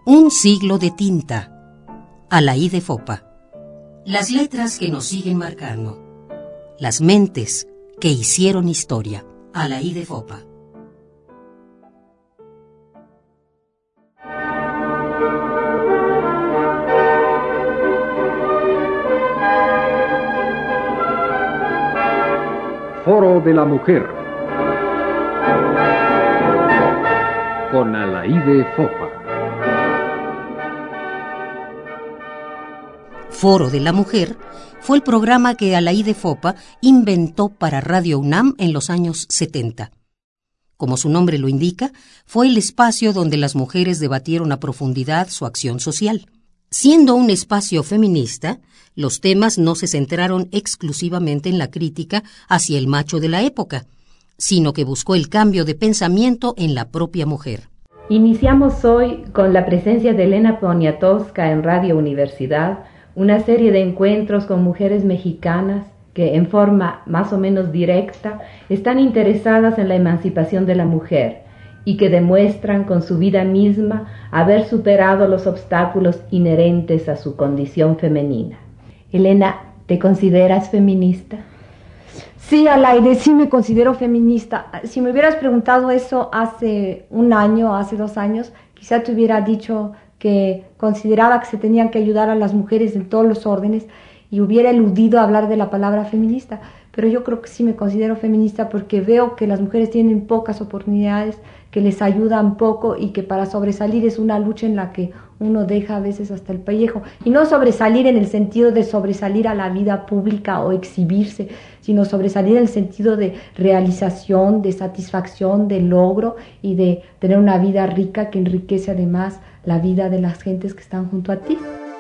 Un siglo de tinta. Alaíde Fopa. Las letras que nos siguen marcando. Las mentes que hicieron historia. Alaíde Fopa. Foro de la Mujer con Alaíde Fopa. Foro de la Mujer fue el programa que Alaíde Fopa inventó para Radio UNAM en los años 70. Como su nombre lo indica, fue el espacio donde las mujeres debatieron a profundidad su acción social. Siendo un espacio feminista, los temas no se centraron exclusivamente en la crítica hacia el macho de la época, sino que buscó el cambio de pensamiento en la propia mujer. Iniciamos hoy con la presencia de Elena Poniatowska en Radio Universidad, una serie de encuentros con mujeres mexicanas que en forma más o menos directa están interesadas en la emancipación de la mujer y que demuestran con su vida misma haber superado los obstáculos inherentes a su condición femenina. Elena, ¿te consideras feminista? Sí, Alaíde, sí me considero feminista. Si me hubieras preguntado eso hace un año, hace 2 años, quizá te hubiera dicho que consideraba que se tenían que ayudar a las mujeres en todos los órdenes y hubiera eludido hablar de la palabra feminista. Pero yo creo que sí me considero feminista porque veo que las mujeres tienen pocas oportunidades, que les ayudan poco y que para sobresalir es una lucha en la que uno deja a veces hasta el pellejo. Y no sobresalir en el sentido de sobresalir a la vida pública o exhibirse, sino sobresalir en el sentido de realización, de satisfacción, de logro y de tener una vida rica que enriquece además la vida de las gentes que están junto a ti.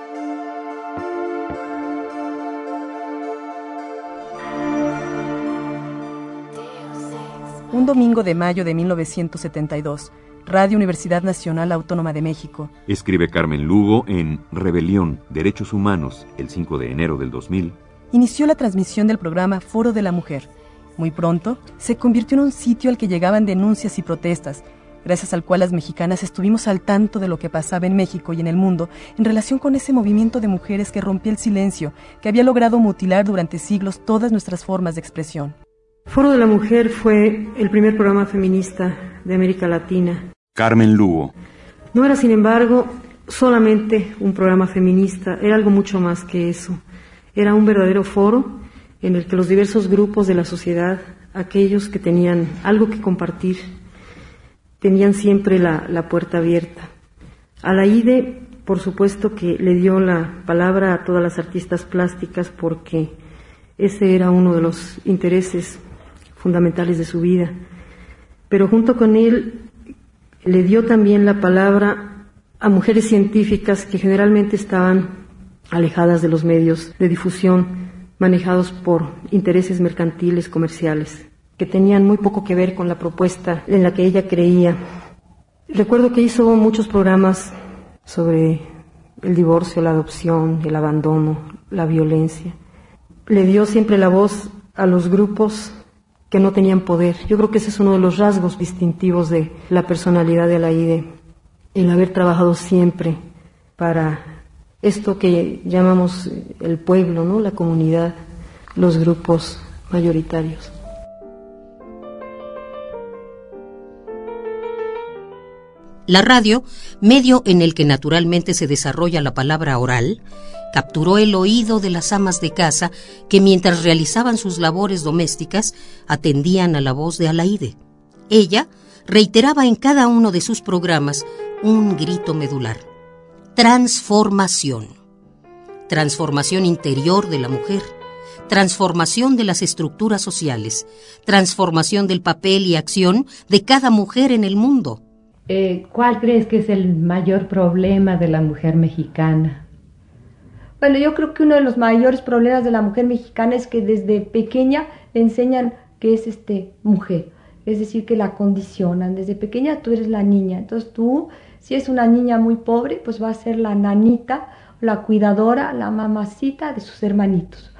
Un domingo de mayo de 1972, Radio Universidad Nacional Autónoma de México. Escribe Carmen Lugo en Rebelión, Derechos Humanos, el 5 de enero del 2000. Inició la transmisión del programa Foro de la Mujer. Muy pronto, se convirtió en un sitio al que llegaban denuncias y protestas, gracias al cual las mexicanas estuvimos al tanto de lo que pasaba en México y en el mundo en relación con ese movimiento de mujeres que rompía el silencio, que había logrado mutilar durante siglos todas nuestras formas de expresión. Foro de la Mujer fue el primer programa feminista de América Latina. Carmen Lugo. No era, sin embargo, solamente un programa feminista, era algo mucho más que eso. Era un verdadero foro en el que los diversos grupos de la sociedad, aquellos que tenían algo que compartir, tenían siempre la puerta abierta. Alaíde, por supuesto que le dio la palabra a todas las artistas plásticas porque ese era uno de los intereses fundamentales de su vida. Pero junto con él le dio también la palabra a mujeres científicas que generalmente estaban alejadas de los medios de difusión, manejados por intereses mercantiles, comerciales, que tenían muy poco que ver con la propuesta en la que ella creía. Recuerdo que hizo muchos programas sobre el divorcio, la adopción, el abandono, la violencia. Le dio siempre la voz a los grupos que no tenían poder. Yo creo que ese es uno de los rasgos distintivos de la personalidad de Alaíde, el haber trabajado siempre para esto que llamamos el pueblo, ¿no? La comunidad, los grupos mayoritarios. La radio, medio en el que naturalmente se desarrolla la palabra oral, capturó el oído de las amas de casa que mientras realizaban sus labores domésticas atendían a la voz de Alaíde. Ella reiteraba en cada uno de sus programas un grito medular: transformación. Transformación interior de la mujer, transformación de las estructuras sociales, transformación del papel y acción de cada mujer en el mundo. ¿Cuál crees que es el mayor problema de la mujer mexicana? Bueno, yo creo que uno de los mayores problemas de la mujer mexicana es que desde pequeña le enseñan que es mujer, es decir, que la condicionan. Desde pequeña tú eres la niña, entonces tú, si es una niña muy pobre, pues va a ser la nanita, la cuidadora, la mamacita de sus hermanitos.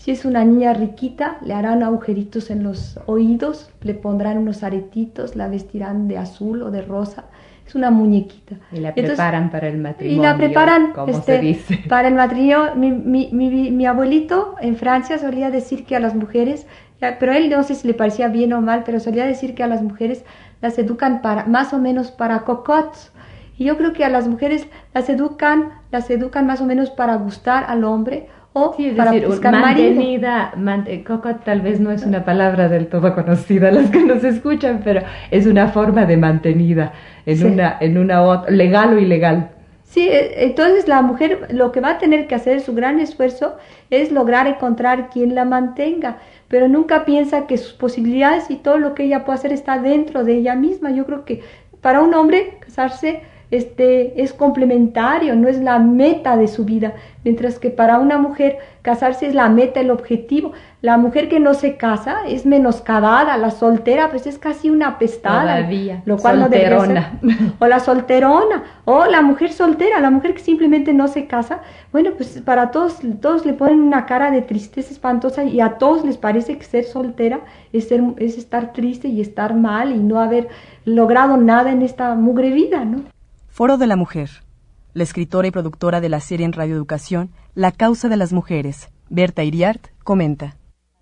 Si es una niña riquita, le harán agujeritos en los oídos, le pondrán unos aretitos, la vestirán de azul o de rosa. Es una muñequita. Y la preparan para el matrimonio. Y la preparan, como se dice. Para el matrimonio. Mi abuelito en Francia solía decir que a las mujeres, pero él no sé si le parecía bien o mal, pero solía decir que a las mujeres las educan más o menos para cocottes. Y yo creo que a las mujeres las educan más o menos para gustar al hombre, o sí, es para decir, buscar mantenida, cocotte tal vez no es una palabra del todo conocida a los que nos escuchan, pero es una forma de mantenida en una legal o ilegal. Sí, entonces la mujer lo que va a tener que hacer, su gran esfuerzo, es lograr encontrar quien la mantenga, pero nunca piensa que sus posibilidades y todo lo que ella puede hacer está dentro de ella misma. Yo creo que para un hombre casarse es complementario, no es la meta de su vida, mientras que para una mujer casarse es la meta, el objetivo. La mujer que no se casa es menoscabada, la soltera pues es casi una apestada, todavía, lo cual solterona. No debe ser. O la solterona, o la mujer soltera, la mujer que simplemente no se casa. Bueno, pues para todos le ponen una cara de tristeza espantosa, y a todos les parece que ser soltera es estar triste y estar mal y no haber logrado nada en esta mugre vida, ¿no? Foro de la Mujer. La escritora y productora de la serie en Radio Educación, La Causa de las Mujeres, Berta Iriart, comenta.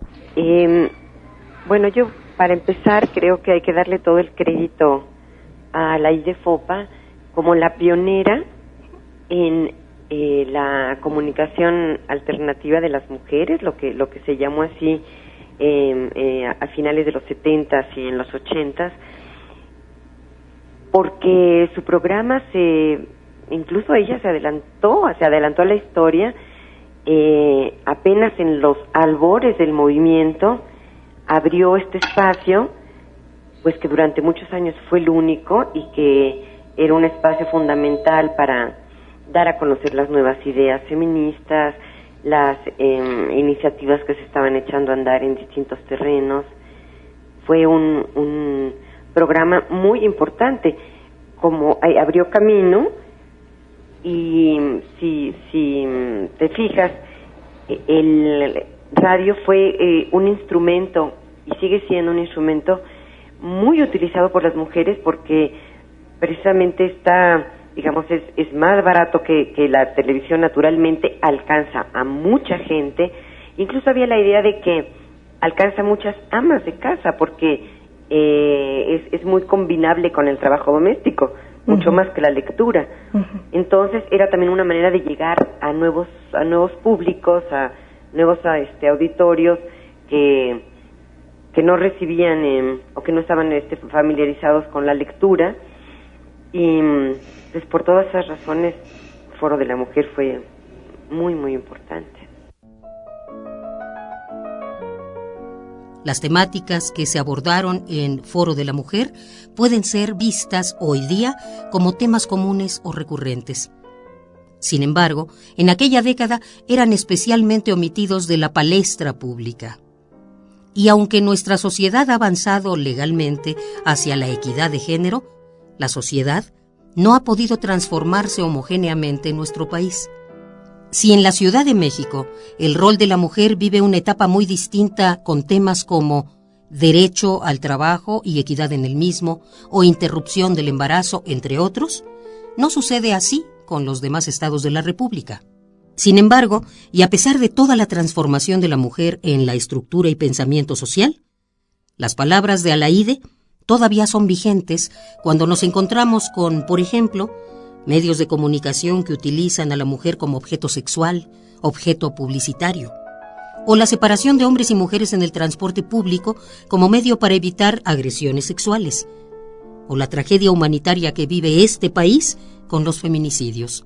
Bueno, yo para empezar creo que hay que darle todo el crédito a la IDEFOPA como la pionera en la comunicación alternativa de las mujeres, lo que se llamó así a finales de los 70s y en los 80s, porque su programa incluso ella se adelantó a la historia, apenas en los albores del movimiento abrió este espacio, pues que durante muchos años fue el único y que era un espacio fundamental para dar a conocer las nuevas ideas feministas, las iniciativas que se estaban echando a andar en distintos terrenos. Fue un programa muy importante, como abrió camino. Y si te fijas, el radio fue un instrumento, y sigue siendo un instrumento muy utilizado por las mujeres, porque precisamente está, digamos, es más barato que la televisión. Naturalmente alcanza a mucha gente. Incluso había la idea de que alcanza a muchas amas de casa, porque es muy combinable con el trabajo doméstico, mucho más que la lectura. Entonces era también una manera de llegar a nuevos públicos, a nuevos auditorios que no recibían o que no estaban familiarizados con la lectura. Y pues por todas esas razones Foro de la Mujer fue muy, muy importante. Las temáticas que se abordaron en Foro de la Mujer pueden ser vistas hoy día como temas comunes o recurrentes. Sin embargo, en aquella década eran especialmente omitidos de la palestra pública. Y aunque nuestra sociedad ha avanzado legalmente hacia la equidad de género, la sociedad no ha podido transformarse homogéneamente en nuestro país. Si en la Ciudad de México el rol de la mujer vive una etapa muy distinta con temas como derecho al trabajo y equidad en el mismo, o interrupción del embarazo, entre otros, no sucede así con los demás estados de la República. Sin embargo, y a pesar de toda la transformación de la mujer en la estructura y pensamiento social, las palabras de Alaíde todavía son vigentes cuando nos encontramos con, por ejemplo, medios de comunicación que utilizan a la mujer como objeto sexual, objeto publicitario, o la separación de hombres y mujeres en el transporte público como medio para evitar agresiones sexuales, o la tragedia humanitaria que vive este país con los feminicidios.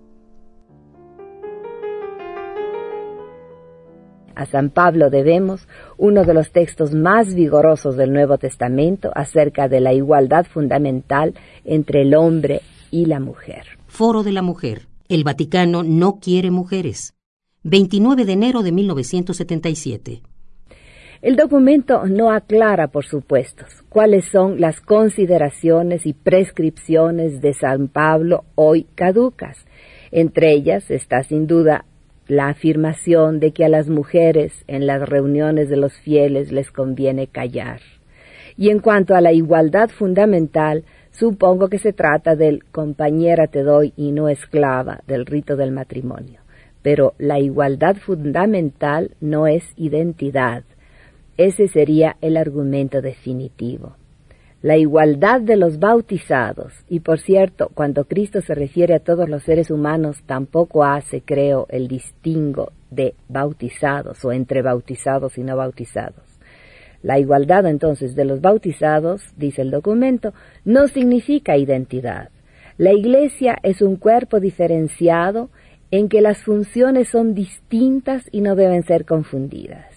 A San Pablo debemos uno de los textos más vigorosos del Nuevo Testamento acerca de la igualdad fundamental entre el hombre y la mujer. Foro de la Mujer. El Vaticano no quiere mujeres. 29 de enero de 1977. El documento no aclara, por supuesto, cuáles son las consideraciones y prescripciones de San Pablo hoy caducas. Entre ellas está sin duda la afirmación de que a las mujeres en las reuniones de los fieles les conviene callar. Y en cuanto a la igualdad fundamental, supongo que se trata del compañera te doy y no esclava del rito del matrimonio. Pero la igualdad fundamental no es identidad. Ese sería el argumento definitivo. La igualdad de los bautizados, y por cierto, cuando Cristo se refiere a todos los seres humanos, tampoco hace, creo, el distingo de bautizados o entre bautizados y no bautizados. La igualdad, entonces, de los bautizados, dice el documento, no significa identidad. La Iglesia es un cuerpo diferenciado en que las funciones son distintas y no deben ser confundidas.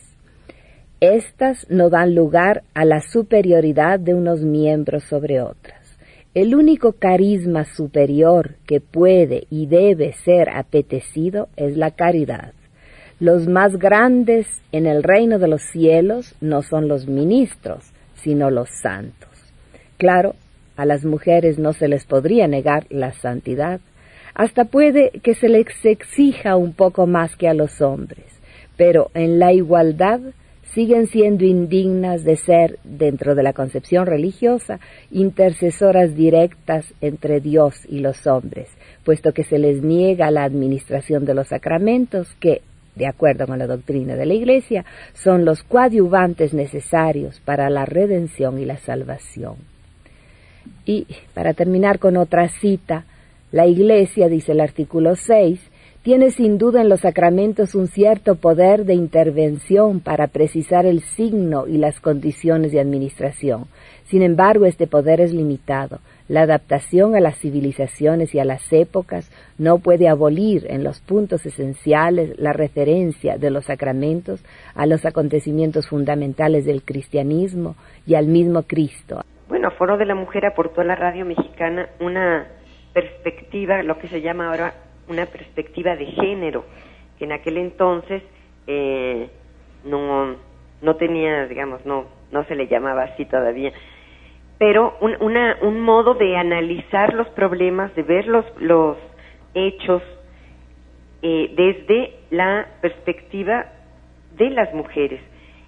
Estas no dan lugar a la superioridad de unos miembros sobre otras. El único carisma superior que puede y debe ser apetecido es la caridad. Los más grandes en el reino de los cielos no son los ministros, sino los santos. Claro, a las mujeres no se les podría negar la santidad, hasta puede que se les exija un poco más que a los hombres, pero en la igualdad siguen siendo indignas de ser, dentro de la concepción religiosa, intercesoras directas entre Dios y los hombres, puesto que se les niega la administración de los sacramentos que, de acuerdo con la doctrina de la Iglesia, son los coadyuvantes necesarios para la redención y la salvación. Y, para terminar con otra cita, la Iglesia, dice el artículo 6, tiene sin duda en los sacramentos un cierto poder de intervención para precisar el signo y las condiciones de administración. Sin embargo, este poder es limitado. La adaptación a las civilizaciones y a las épocas no puede abolir en los puntos esenciales la referencia de los sacramentos a los acontecimientos fundamentales del cristianismo y al mismo Cristo. Bueno, Foro de la Mujer aportó a la radio mexicana una perspectiva, lo que se llama ahora una perspectiva de género, que en aquel entonces no tenía, digamos, no se le llamaba así todavía, pero un modo de analizar los problemas, de ver los hechos desde la perspectiva de las mujeres.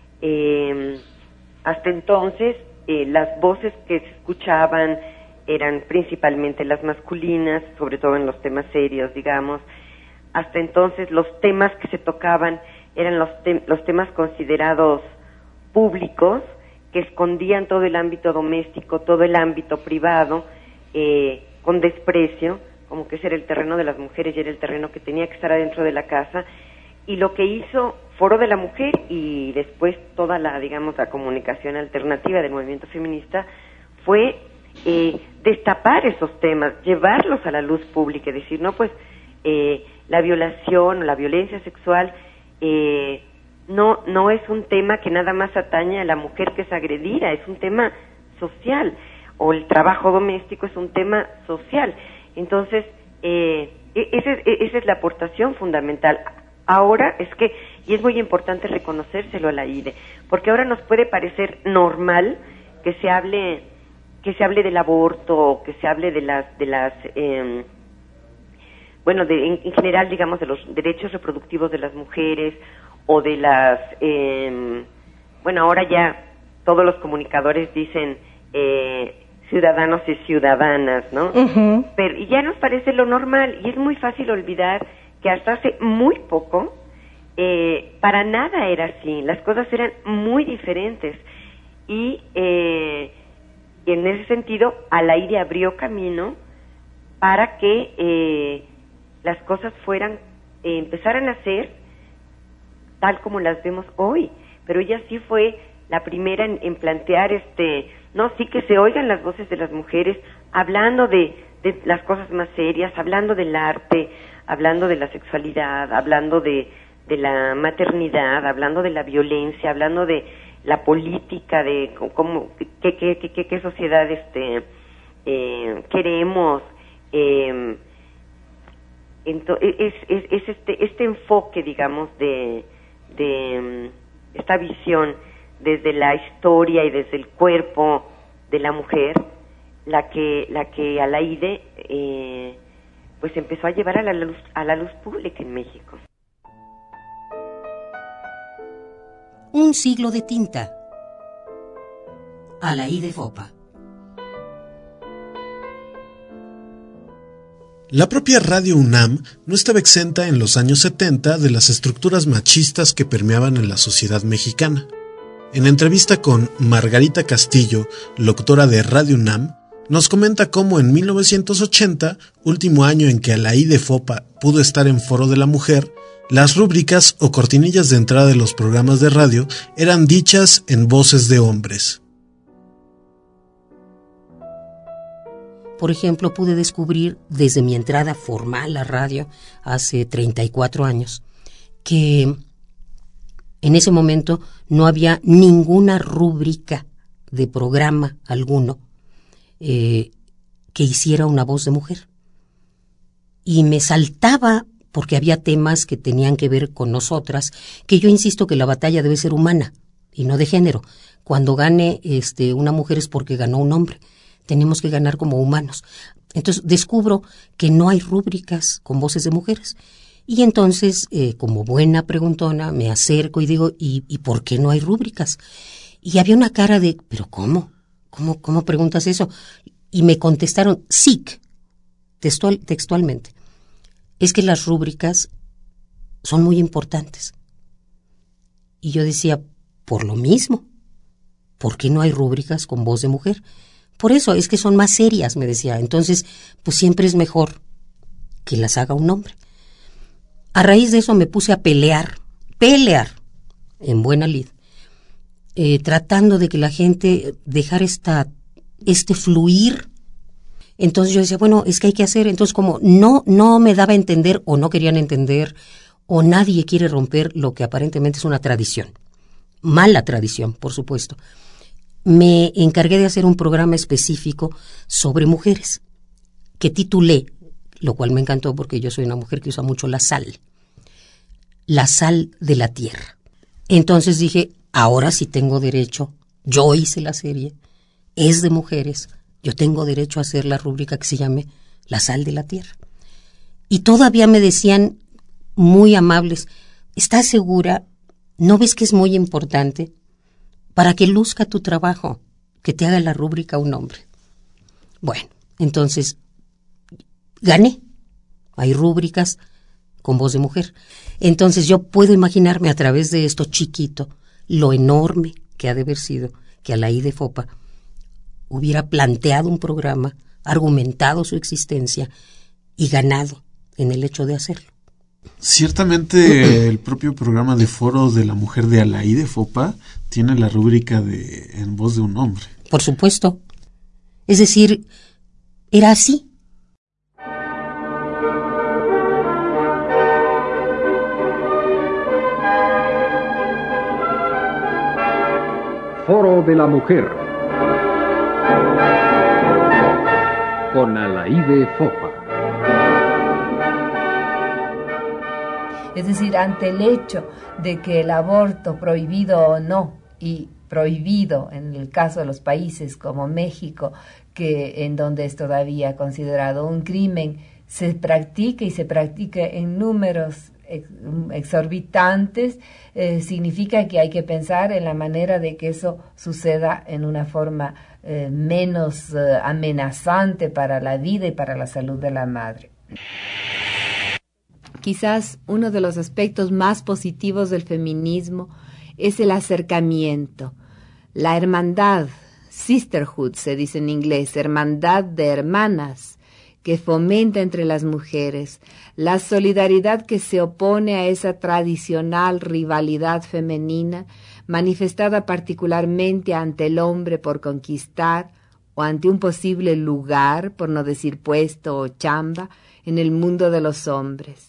Hasta entonces las voces que se escuchaban eran principalmente las masculinas, sobre todo en los temas serios, digamos. Hasta entonces los temas que se tocaban eran los temas considerados públicos, que escondían todo el ámbito doméstico, todo el ámbito privado, con desprecio, como que ese era el terreno de las mujeres y era el terreno que tenía que estar adentro de la casa. Y lo que hizo Foro de la Mujer y después toda la, digamos, la comunicación alternativa del movimiento feminista fue destapar esos temas, llevarlos a la luz pública y decir, no, pues la violación, la violencia sexual no es un tema que nada más atañe a la mujer que es agredida, es un tema social, o el trabajo doméstico es un tema social. Entonces, esa es la aportación fundamental. Ahora y es muy importante reconocérselo a la IDE, porque ahora nos puede parecer normal que se hable del aborto, que se hable de las en general, digamos, de los derechos reproductivos de las mujeres, o de las, ahora ya todos los comunicadores dicen ciudadanos y ciudadanas, ¿no? Uh-huh. Pero y ya nos parece lo normal, y es muy fácil olvidar que hasta hace muy poco para nada era así, las cosas eran muy diferentes, y en ese sentido Alaide abrió camino para que las cosas empezaran a ser tal como las vemos hoy. Pero ella sí fue la primera en plantear sí que se oigan las voces de las mujeres hablando de las cosas más serias, hablando del arte, hablando de la sexualidad, hablando de la maternidad, hablando de la violencia, hablando de la política, de cómo qué sociedad queremos. Entonces, es este enfoque, digamos, de esta visión desde la historia y desde el cuerpo de la mujer, la que Alaide pues empezó a llevar a la luz pública en México. Un siglo de tinta. Alaí Fopa. La propia Radio UNAM no estaba exenta en los años 70 de las estructuras machistas que permeaban en la sociedad mexicana. En entrevista con Margarita Castillo, locutora de Radio UNAM, nos comenta cómo en 1980, último año en que Alaí Fopa pudo estar en Foro de la Mujer, las rúbricas o cortinillas de entrada de los programas de radio eran dichas en voces de hombres. Por ejemplo, pude descubrir desde mi entrada formal a radio hace 34 años que en ese momento no había ninguna rúbrica de programa alguno que hiciera una voz de mujer. Y me saltaba porque había temas que tenían que ver con nosotras, que yo insisto que la batalla debe ser humana y no de género. Cuando gane una mujer es porque ganó un hombre. Tenemos que ganar como humanos. Entonces descubro que no hay rúbricas con voces de mujeres. Y entonces, como buena preguntona, me acerco y digo, ¿y por qué no hay rúbricas? Y había una cara de, ¿pero cómo? ¿Cómo preguntas eso? Y me contestaron, SIC, textualmente. Es que las rúbricas son muy importantes. Y yo decía, por lo mismo, ¿por qué no hay rúbricas con voz de mujer? Por eso, es que son más serias, me decía. Entonces, pues siempre es mejor que las haga un hombre. A raíz de eso me puse a pelear, en buena lid, tratando de que la gente dejara este fluir. Entonces yo decía, bueno, es que hay que hacer. Entonces como no me daba a entender o no querían entender o nadie quiere romper lo que aparentemente es una tradición. Mala tradición, por supuesto. Me encargué de hacer un programa específico sobre mujeres que titulé, lo cual me encantó porque yo soy una mujer que usa mucho la sal de la tierra. Entonces dije, ahora sí tengo derecho, yo hice la serie, es de mujeres, yo tengo derecho a hacer la rúbrica que se llame La sal de la tierra. Y todavía me decían, muy amables, ¿estás segura? ¿No ves que es muy importante? Para que luzca tu trabajo, que te haga la rúbrica un hombre. Bueno, entonces, gané. Hay rúbricas con voz de mujer. Entonces yo puedo imaginarme a través de esto chiquito, lo enorme que ha de haber sido que Alaí Fopa hubiera planteado un programa, argumentado su existencia y ganado en el hecho de hacerlo. Ciertamente el propio programa de Foro de la Mujer de Alaí Fopa tiene la rúbrica de en voz de un hombre. Por supuesto. Es decir, era así. Foro de la Mujer con Alaí Fopa. Es decir, ante el hecho de que el aborto, prohibido o no, y prohibido en el caso de los países como México, que en donde es todavía considerado un crimen, se practica en números exorbitantes, significa que hay que pensar en la manera de que eso suceda en una forma menos amenazante para la vida y para la salud de la madre. Quizás uno de los aspectos más positivos del feminismo es el acercamiento, la hermandad, sisterhood se dice en inglés, hermandad de hermanas, que fomenta entre las mujeres, la solidaridad que se opone a esa tradicional rivalidad femenina, manifestada particularmente ante el hombre por conquistar o ante un posible lugar, por no decir puesto o chamba, en el mundo de los hombres.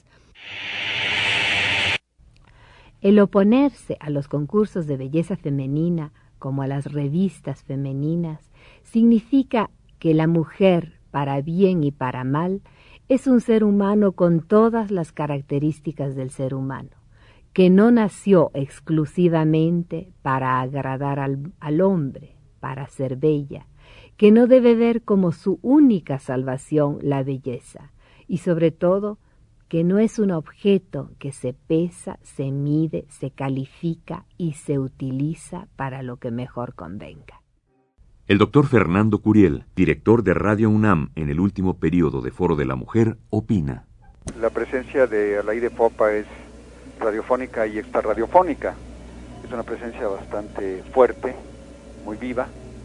El oponerse a los concursos de belleza femenina, como a las revistas femeninas, significa que la mujer, para bien y para mal, es un ser humano con todas las características del ser humano, que no nació exclusivamente para agradar al hombre, para ser bella, que no debe ver como su única salvación la belleza, y sobre todo, que no es un objeto que se pesa, se mide, se califica y se utiliza para lo que mejor convenga. El doctor Fernando Curiel, director de Radio UNAM en el último periodo de Foro de la Mujer, opina. La presencia de Alaide Fopa es radiofónica y extrarradiofónica. Es una presencia bastante fuerte, muy viva.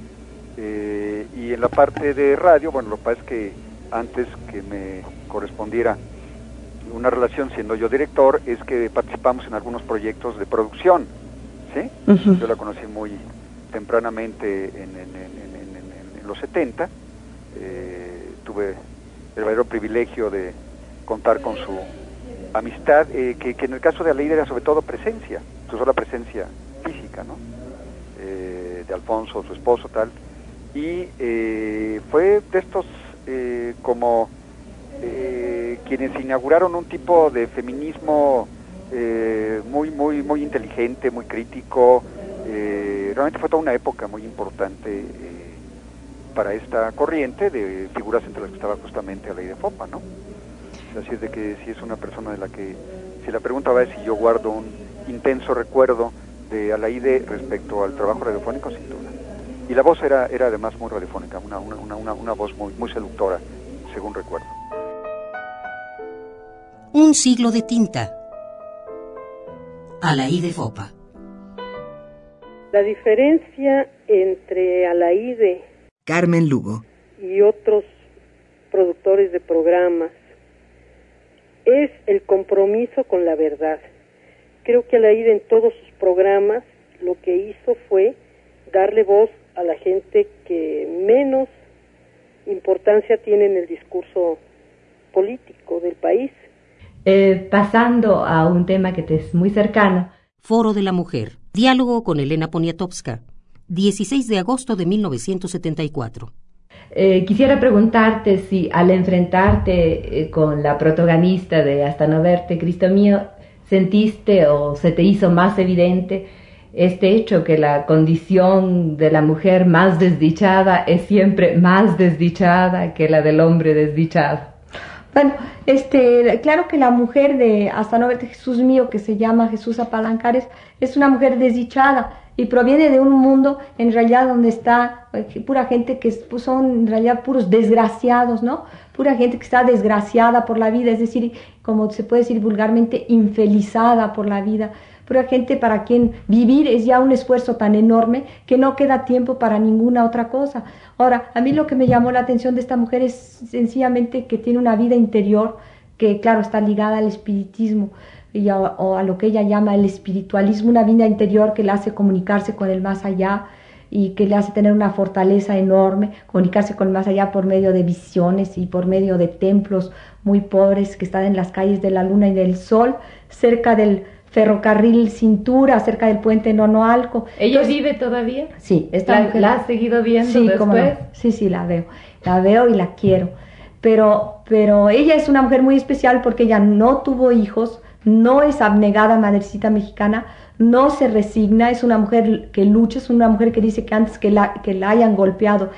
Y en la parte de radio, bueno, lo que pasa es que antes que me correspondiera una relación siendo yo director, es que participamos en algunos proyectos de producción, ¿sí? Uh-huh. Yo la conocí muy tempranamente en los 70, tuve el verdadero privilegio de contar con su amistad, que en el caso de Alaide era sobre todo presencia, su sola presencia física, ¿no? De Alfonso, su esposo, tal, y fue de estos como quienes inauguraron un tipo de feminismo muy inteligente, muy crítico. Realmente fue toda una época muy importante para esta corriente de figuras entre las que estaba justamente Alaide Fopa, ¿no? Así es de que sí es una persona de la que, si la pregunta va es si yo guardo un intenso recuerdo de Alaide respecto al trabajo radiofónico, sin duda. Y la voz era además muy radiofónica, una voz muy seductora, según recuerdo. Un siglo de tinta. Alaide Fopa. La diferencia entre Alaide, Carmen Lugo y otros productores de programas es el compromiso con la verdad. Creo que Alaide en todos sus programas lo que hizo fue darle voz a la gente que menos importancia tiene en el discurso político del país. Pasando a un tema que te es muy cercano. Foro de la Mujer. Diálogo con Elena Poniatowska. 16 de agosto de 1974. Quisiera preguntarte si al enfrentarte con la protagonista de Hasta no verte, Cristo mío, sentiste o se te hizo más evidente este hecho que la condición de la mujer más desdichada es siempre más desdichada que la del hombre desdichado. Bueno, claro que la mujer de Hasta no verte, Jesús mío, que se llama Jesús Apalancares, es una mujer desdichada y proviene de un mundo en realidad donde está pura gente que son en realidad puros desgraciados, ¿no? Pura gente que está desgraciada por la vida, es decir, como se puede decir vulgarmente, infelizada por la vida. Pura gente para quien vivir es ya un esfuerzo tan enorme que no queda tiempo para ninguna otra cosa. Ahora, a mí lo que me llamó la atención de esta mujer es sencillamente que tiene una vida interior que, claro, está ligada al espiritismo o a lo que ella llama el espiritualismo, una vida interior que la hace comunicarse con el más allá y que le hace tener una fortaleza enorme, comunicarse con el más allá por medio de visiones y por medio de templos muy pobres que están en las calles de la Luna y del Sol, cerca del ferrocarril Cintura, cerca del puente Nonoalco. ¿Ella vive todavía? Sí. ¿La has seguido viendo después? Cómo no. Sí, la veo y la quiero. Pero ella es una mujer muy especial porque ella no tuvo hijos, no es abnegada madrecita mexicana, no se resigna, es una mujer que lucha, es una mujer que dice que antes que la hayan golpeado,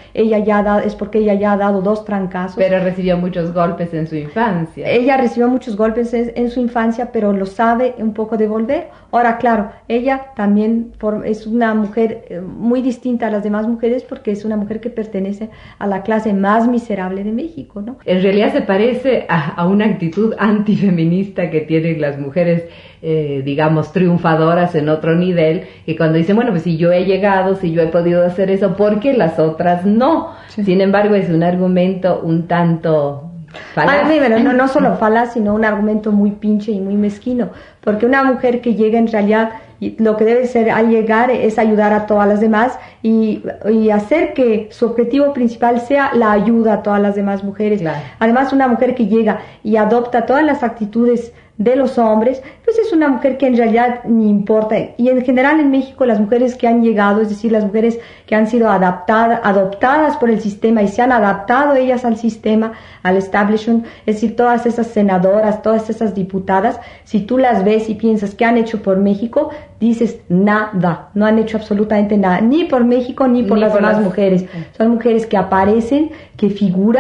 es porque ella ya ha dado 2 trancazos. Pero recibió muchos golpes en su infancia. Ella recibió muchos golpes en su infancia, pero lo sabe un poco devolver. Ahora, claro, ella también es una mujer muy distinta a las demás mujeres porque es una mujer que pertenece a la clase más miserable de México, ¿no? En realidad se parece a una actitud antifeminista que tienen las mujeres, digamos, triunfadoras en otro nivel, que cuando dicen, bueno, pues si yo he llegado, si yo he podido hacer eso, ¿por qué las otras no? Sí. Sin embargo, es un argumento un tanto falaz. Pero no solo falaz, sino un argumento muy pinche y muy mezquino, porque una mujer que llega en realidad, lo que debe ser al llegar es ayudar a todas las demás y hacer que su objetivo principal sea la ayuda a todas las demás mujeres. Claro. Además, una mujer que llega y adopta todas las actitudes de los hombres, pues es una mujer que en realidad ni importa. Y en general en México las mujeres que han llegado, es decir, las mujeres que han sido adoptadas por el sistema y se han adaptado ellas al sistema, al establishment, es decir, todas esas senadoras, todas esas diputadas, si tú las ves y piensas ¿qué han hecho por México? Dices nada, no han hecho absolutamente nada, ni por México ni por las demás mujeres. Son mujeres que aparecen, que figuran,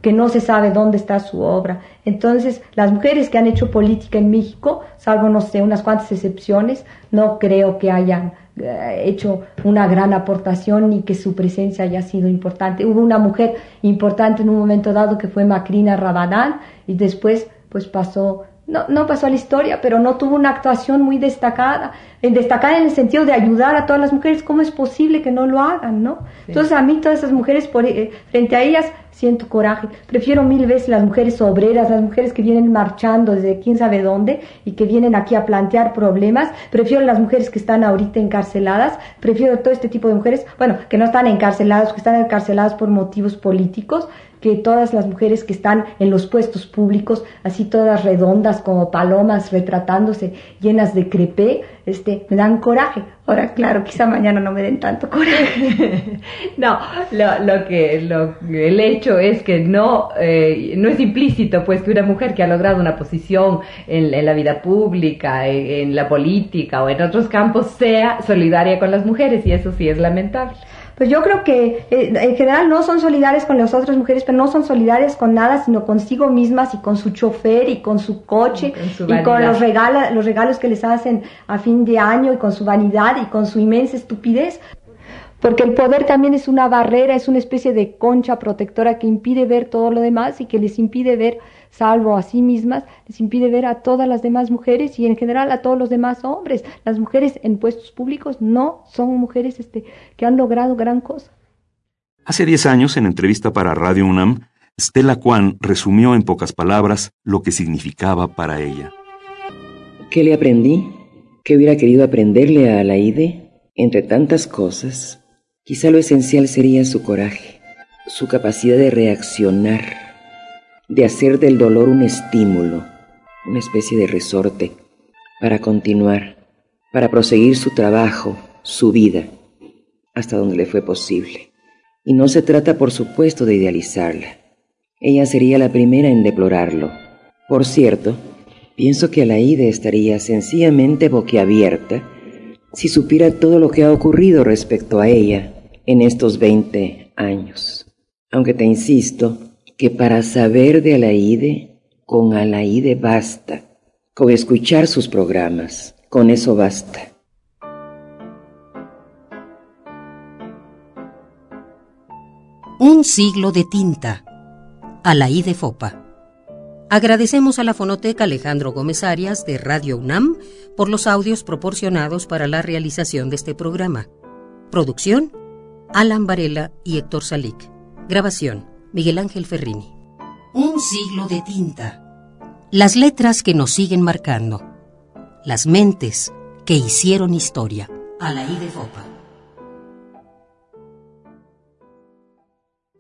que no se sabe dónde está su obra. Entonces, las mujeres que han hecho política en México, salvo, no sé, unas cuantas excepciones, no creo que hayan hecho una gran aportación ni que su presencia haya sido importante. Hubo una mujer importante en un momento dado que fue Macrina Rabadán, y después pues pasó, no pasó a la historia, pero no tuvo una actuación muy destacada en el sentido de ayudar a todas las mujeres. ¿Cómo es posible que no lo hagan, no? Sí. Entonces a mí todas esas mujeres, frente a ellas siento coraje. Prefiero 1000 veces las mujeres obreras, las mujeres que vienen marchando desde quién sabe dónde y que vienen aquí a plantear problemas. Prefiero las mujeres que están ahorita encarceladas. Prefiero todo este tipo de mujeres, bueno, que no están encarceladas, que están encarceladas por motivos políticos, que todas las mujeres que están en los puestos públicos, así todas redondas como palomas, retratándose, llenas de crepé, me dan coraje. Ahora, claro, quizá mañana no me den tanto coraje. No, el hecho es que no es implícito, pues, que una mujer que ha logrado una posición en la vida pública, en la política o en otros campos sea solidaria con las mujeres, y eso sí es lamentable. Pues yo creo que en general no son solidarias con las otras mujeres, pero no son solidarias con nada, sino consigo mismas y con su chofer y con su coche y con los regalos que les hacen a fin de año, y con su vanidad y con su inmensa estupidez. Porque el poder también es una barrera, es una especie de concha protectora que impide ver todo lo demás y que les impide ver, salvo a sí mismas, les impide ver a todas las demás mujeres y en general a todos los demás hombres. Las mujeres en puestos públicos no son mujeres que han logrado gran cosa. Hace 10 años, en entrevista para Radio UNAM, Stella Kwan resumió en pocas palabras lo que significaba para ella. ¿Qué le aprendí? ¿Qué hubiera querido aprenderle a Alaíde? Entre tantas cosas, quizá lo esencial sería su coraje, su capacidad de reaccionar, de hacer del dolor un estímulo, una especie de resorte, para continuar, para proseguir su trabajo, su vida, hasta donde le fue posible. Y no se trata, por supuesto, de idealizarla. Ella sería la primera en deplorarlo. Por cierto, pienso que Alaíde estaría sencillamente boquiabierta si supiera todo lo que ha ocurrido respecto a ella en estos 20 años. Aunque te insisto que para saber de Alaíde, con Alaíde basta. Con escuchar sus programas, con eso basta. Un siglo de tinta. Alaíde Fopa. Agradecemos a la fonoteca Alejandro Gómez Arias de Radio UNAM por los audios proporcionados para la realización de este programa. Producción, Alan Varela y Héctor Salic. Grabación, Miguel Ángel Ferrini. Un siglo de tinta. Las letras que nos siguen marcando. Las mentes que hicieron historia. Alaíde Fopa.